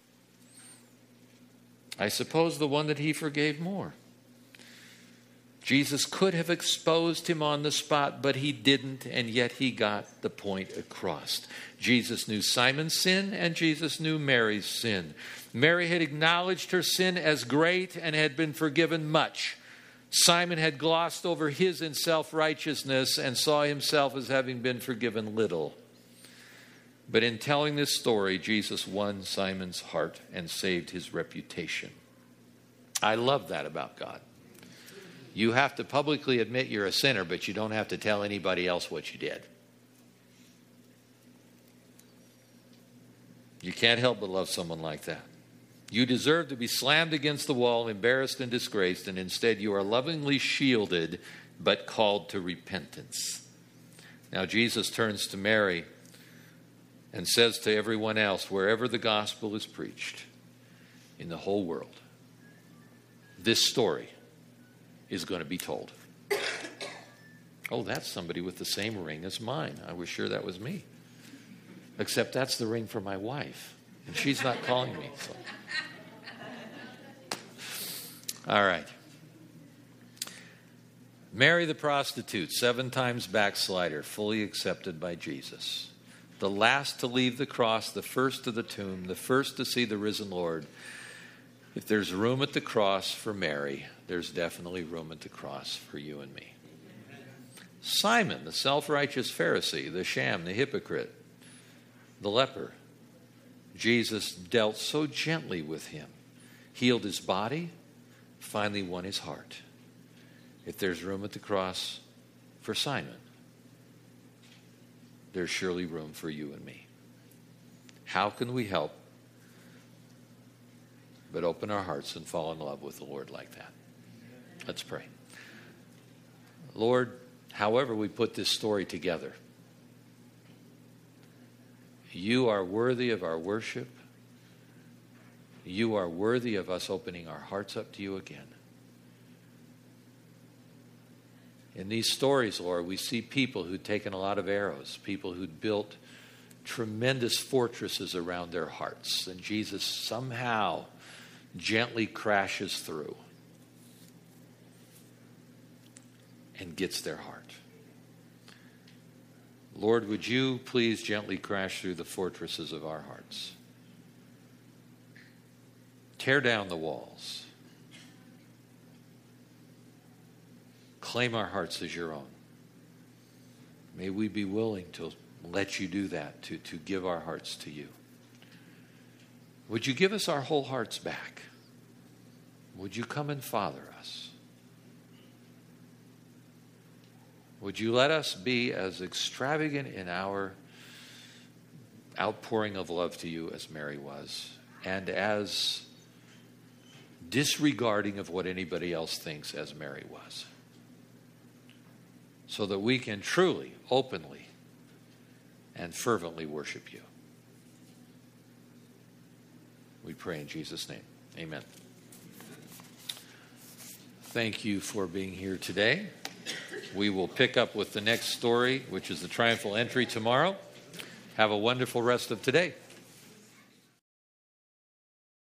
I suppose the one that he forgave more. Jesus could have exposed him on the spot, but he didn't, and yet he got the point across. Jesus knew Simon's sin, and Jesus knew Mary's sin. Mary had acknowledged her sin as great and had been forgiven much. Simon had glossed over his in self-righteousness and saw himself as having been forgiven little. But in telling this story, Jesus won Simon's heart and saved his reputation. I love that about God. You have to publicly admit you're a sinner, but you don't have to tell anybody else what you did. You can't help but love someone like that. You deserve to be slammed against the wall, embarrassed and disgraced, and instead you are lovingly shielded, but called to repentance. Now Jesus turns to Mary and says to everyone else, wherever the gospel is preached in the whole world, this story is going to be told. Oh, that's somebody with the same ring as mine. I was sure that was me. Except that's the ring for my wife. And she's not calling me. So. All right. Mary the prostitute, seven times backslider, fully accepted by Jesus. The last to leave the cross, the first to the tomb, the first to see the risen Lord. If there's room at the cross for Mary, there's definitely room at the cross for you and me. Simon, the self-righteous Pharisee, the sham, the hypocrite, the leper. Jesus dealt so gently with him, healed his body, finally won his heart. If there's room at the cross for Simon, there's surely room for you and me. How can we help but open our hearts and fall in love with the Lord like that? Let's pray. Lord, however we put this story together. You are worthy of our worship. You are worthy of us opening our hearts up to you again. In these stories, Lord, we see people who'd taken a lot of arrows, people who'd built tremendous fortresses around their hearts. And Jesus somehow gently crashes through and gets their heart. Lord, would you please gently crash through the fortresses of our hearts? Tear down the walls. Claim our hearts as your own. May we be willing to let you do that, to, to give our hearts to you. Would you give us our whole hearts back? Would you come and father us? Would you let us be as extravagant in our outpouring of love to you as Mary was, and as disregarding of what anybody else thinks as Mary was, so that we can truly, openly, and fervently worship you. We pray in Jesus' name. Amen. Thank you for being here today. We will pick up with the next story, which is the triumphal entry tomorrow. Have a wonderful rest of today.